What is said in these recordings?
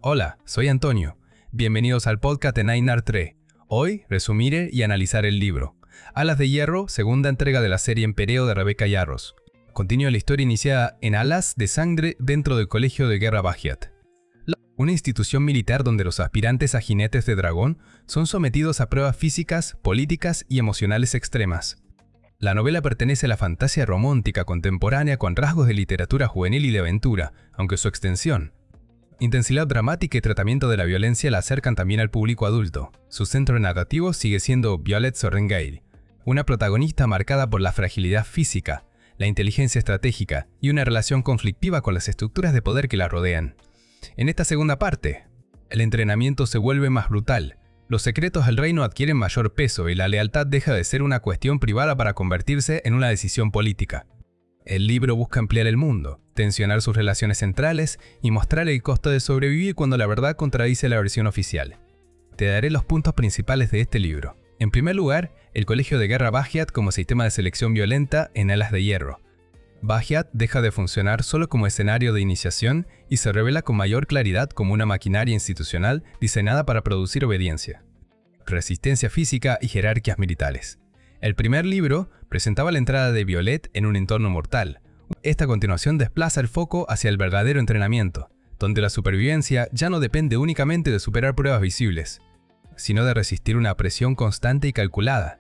Hola, soy Antonio. Bienvenidos al podcast de Nine Art 3. Hoy resumiré y analizar el libro Alas de Hierro, segunda entrega de la serie Empereo de Rebecca Yarros. Continúa la historia iniciada en Alas de Sangre dentro del Colegio de Guerra Bajhead, una institución militar donde los aspirantes a jinetes de dragón son sometidos a pruebas físicas, políticas y emocionales extremas. La novela pertenece a la fantasía romántica contemporánea con rasgos de literatura juvenil y de aventura, aunque su extensión, intensidad dramática y tratamiento de la violencia la acercan también al público adulto. Su centro narrativo sigue siendo Violet Sorrengail, una protagonista marcada por la fragilidad física, la inteligencia estratégica y una relación conflictiva con las estructuras de poder que la rodean. En esta segunda parte, el entrenamiento se vuelve más brutal, los secretos del reino adquieren mayor peso y la lealtad deja de ser una cuestión privada para convertirse en una decisión política. El libro busca ampliar el mundo, tensionar sus relaciones centrales y mostrar el costo de sobrevivir cuando la verdad contradice la versión oficial. Te daré los puntos principales de este libro. En primer lugar, el Colegio de Guerra Bajhead como sistema de selección violenta en Alas de Hierro. Bajhead deja de funcionar solo como escenario de iniciación y se revela con mayor claridad como una maquinaria institucional diseñada para producir obediencia, resistencia física y jerarquías militares. El primer libro presentaba la entrada de Violet en un entorno mortal. Esta continuación desplaza el foco hacia el verdadero entrenamiento, donde la supervivencia ya no depende únicamente de superar pruebas visibles, sino de resistir una presión constante y calculada.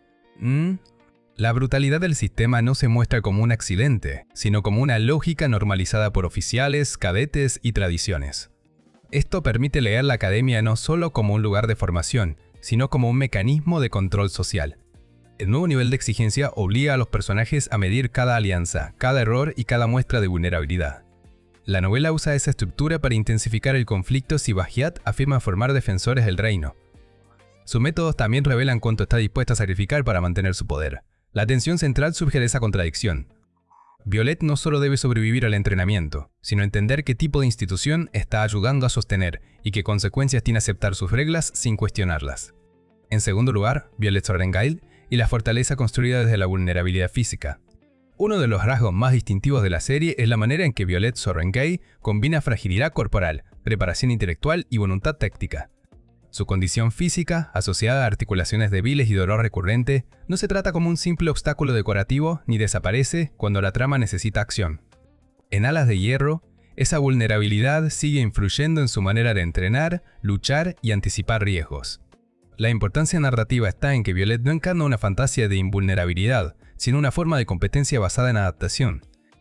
La brutalidad del sistema no se muestra como un accidente, sino como una lógica normalizada por oficiales, cadetes y tradiciones. Esto permite leer la academia no solo como un lugar de formación, sino como un mecanismo de control social. El nuevo nivel de exigencia obliga a los personajes a medir cada alianza, cada error y cada muestra de vulnerabilidad. La novela usa esa estructura para intensificar el conflicto si Bajhead afirma formar defensores del reino. Sus métodos también revelan cuánto está dispuesta a sacrificar para mantener su poder. La tensión central surge de esa contradicción. Violet no solo debe sobrevivir al entrenamiento, sino entender qué tipo de institución está ayudando a sostener y qué consecuencias tiene aceptar sus reglas sin cuestionarlas. En segundo lugar, Violet Sorrengail y la fortaleza construida desde la vulnerabilidad física. Uno de los rasgos más distintivos de la serie es la manera en que Violet Sorrengail combina fragilidad corporal, preparación intelectual y voluntad táctica. Su condición física, asociada a articulaciones débiles y dolor recurrente, no se trata como un simple obstáculo decorativo ni desaparece cuando la trama necesita acción. En Alas de Hierro, esa vulnerabilidad sigue influyendo en su manera de entrenar, luchar y anticipar riesgos. La importancia narrativa está en que Violet no encarna una fantasía de invulnerabilidad, sino una forma de competencia basada en adaptación.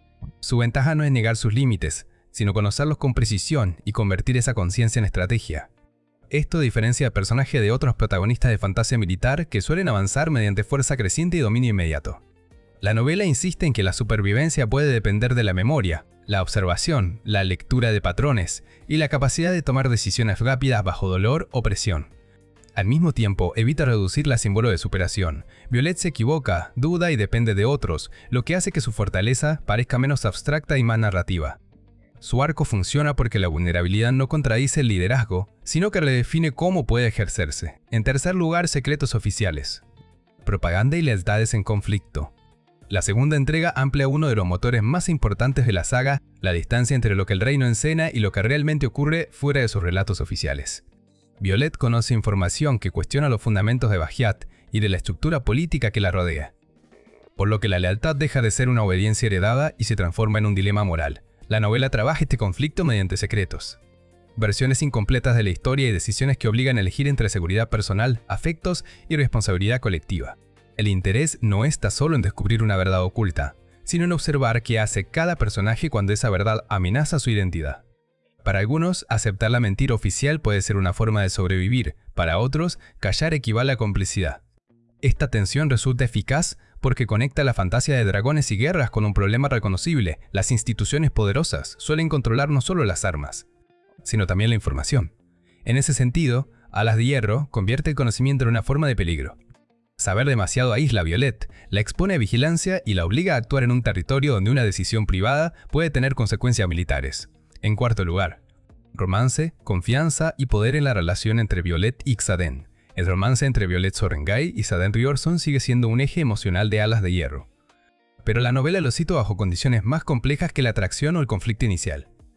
Su ventaja no es negar sus límites, sino conocerlos con precisión y convertir esa conciencia en estrategia. Esto diferencia al personaje de otros protagonistas de fantasía militar que suelen avanzar mediante fuerza creciente y dominio inmediato. La novela insiste en que la supervivencia puede depender de la memoria, la observación, la lectura de patrones y la capacidad de tomar decisiones rápidas bajo dolor o presión. Al mismo tiempo, evita reducir la símbolo de superación. Violet se equivoca, duda y depende de otros, lo que hace que su fortaleza parezca menos abstracta y más narrativa. Su arco funciona porque la vulnerabilidad no contradice el liderazgo, sino que redefine cómo puede ejercerse. En tercer lugar, secretos oficiales. Propaganda y lealtades en conflicto. La segunda entrega amplía uno de los motores más importantes de la saga, la distancia entre lo que el reino enseña y lo que realmente ocurre fuera de sus relatos oficiales. Violet conoce información que cuestiona los fundamentos de Bajhead y de la estructura política que la rodea, por lo que la lealtad deja de ser una obediencia heredada y se transforma en un dilema moral. La novela trabaja este conflicto mediante secretos, versiones incompletas de la historia y decisiones que obligan a elegir entre seguridad personal, afectos y responsabilidad colectiva. El interés no está solo en descubrir una verdad oculta, sino en observar qué hace cada personaje cuando esa verdad amenaza su identidad. Para algunos, aceptar la mentira oficial puede ser una forma de sobrevivir, para otros, callar equivale a complicidad. Esta tensión resulta eficaz porque conecta la fantasía de dragones y guerras con un problema reconocible. Las instituciones poderosas suelen controlar no solo las armas, sino también la información. En ese sentido, Alas de Hierro convierte el conocimiento en una forma de peligro. Saber demasiado aísla a Violet, la expone a vigilancia y la obliga a actuar en un territorio donde una decisión privada puede tener consecuencias militares. En cuarto lugar, romance, confianza y poder en la relación entre Violet y Xaden. El romance entre Violet Sorrengail y Xaden Riorson sigue siendo un eje emocional de Alas de Hierro. Pero la novela lo cita bajo condiciones más complejas que la atracción o el conflicto inicial.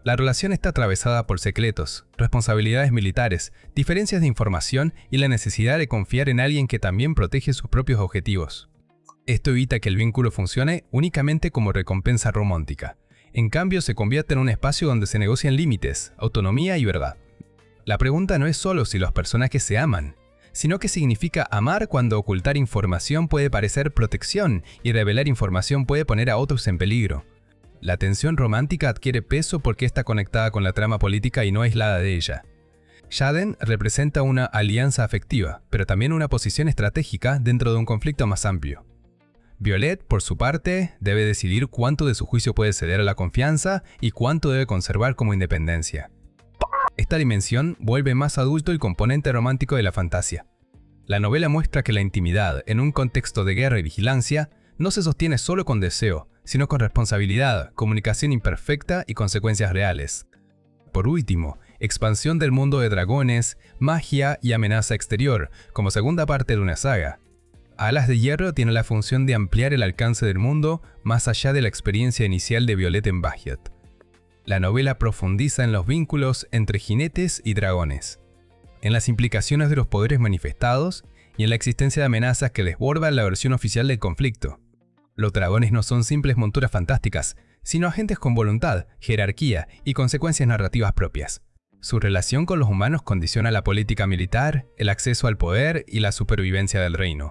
La relación está atravesada por secretos, responsabilidades militares, diferencias de información y la necesidad de confiar en alguien que también protege sus propios objetivos. Esto evita que el vínculo funcione únicamente como recompensa romántica. En cambio, se convierte en un espacio donde se negocian límites, autonomía y verdad. La pregunta no es solo si los personajes se aman, sino qué significa amar cuando ocultar información puede parecer protección y revelar información puede poner a otros en peligro. La tensión romántica adquiere peso porque está conectada con la trama política y no aislada de ella. Xaden representa una alianza afectiva, pero también una posición estratégica dentro de un conflicto más amplio. Violet, por su parte, debe decidir cuánto de su juicio puede ceder a la confianza y cuánto debe conservar como independencia. Esta dimensión vuelve más adulto el componente romántico de la fantasía. La novela muestra que la intimidad, en un contexto de guerra y vigilancia, no se sostiene solo con deseo, sino con responsabilidad, comunicación imperfecta y consecuencias reales. Por último, expansión del mundo de dragones, magia y amenaza exterior, como segunda parte de una saga. Alas de Hierro tiene la función de ampliar el alcance del mundo más allá de la experiencia inicial de Violet en Bahiat. La novela profundiza en los vínculos entre jinetes y dragones, en las implicaciones de los poderes manifestados y en la existencia de amenazas que desbordan la versión oficial del conflicto. Los dragones no son simples monturas fantásticas, sino agentes con voluntad, jerarquía y consecuencias narrativas propias. Su relación con los humanos condiciona la política militar, el acceso al poder y la supervivencia del reino.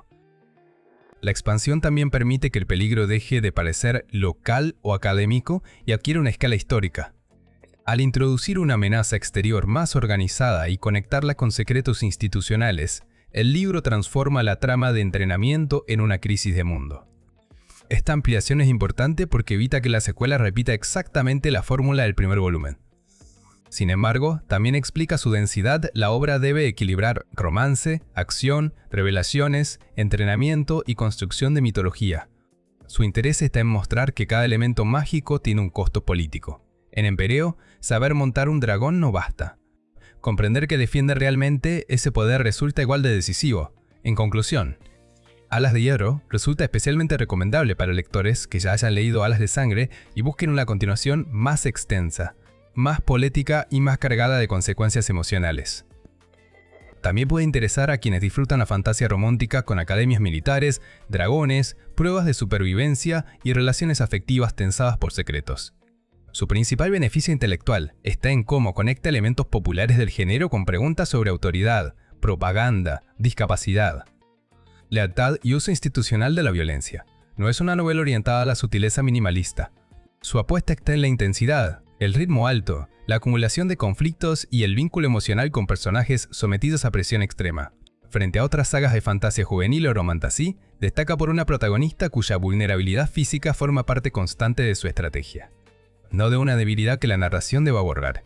La expansión también permite que el peligro deje de parecer local o académico y adquiera una escala histórica. Al introducir una amenaza exterior más organizada y conectarla con secretos institucionales, el libro transforma la trama de entrenamiento en una crisis de mundo. Esta ampliación es importante porque evita que la secuela repita exactamente la fórmula del primer volumen. Sin embargo, también explica su densidad. La obra debe equilibrar romance, acción, revelaciones, entrenamiento y construcción de mitología. Su interés está en mostrar que cada elemento mágico tiene un costo político. En Empereo, saber montar un dragón no basta. Comprender que defiende realmente ese poder resulta igual de decisivo. En conclusión, Alas de Hierro resulta especialmente recomendable para lectores que ya hayan leído Alas de Sangre y busquen una continuación más extensa, más poética y más cargada de consecuencias emocionales. También puede interesar a quienes disfrutan la fantasía romántica con academias militares, dragones, pruebas de supervivencia y relaciones afectivas tensadas por secretos. Su principal beneficio intelectual está en cómo conecta elementos populares del género con preguntas sobre autoridad, propaganda, discapacidad, lealtad y uso institucional de la violencia. No es una novela orientada a la sutileza minimalista. Su apuesta está en la intensidad, el ritmo alto, la acumulación de conflictos y el vínculo emocional con personajes sometidos a presión extrema. Frente a otras sagas de fantasía juvenil o romantasy, destaca por una protagonista cuya vulnerabilidad física forma parte constante de su estrategia, no de una debilidad que la narración deba borrar.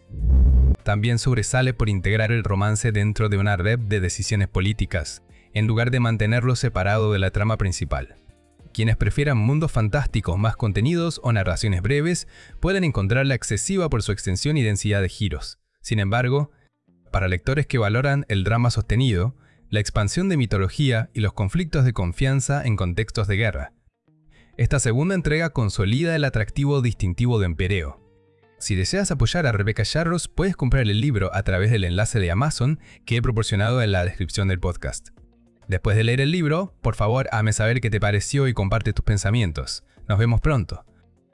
También sobresale por integrar el romance dentro de una red de decisiones políticas, en lugar de mantenerlo separado de la trama principal. Quienes prefieran mundos fantásticos más contenidos o narraciones breves pueden encontrarla excesiva por su extensión y densidad de giros. Sin embargo, para lectores que valoran el drama sostenido, la expansión de mitología y los conflictos de confianza en contextos de guerra. Esta segunda entrega consolida el atractivo distintivo de Empereo. Si deseas apoyar a Rebecca Yarros, puedes comprar el libro a través del enlace de Amazon que he proporcionado en la descripción del podcast. Después de leer el libro, por favor, hazme saber qué te pareció y comparte tus pensamientos. Nos vemos pronto.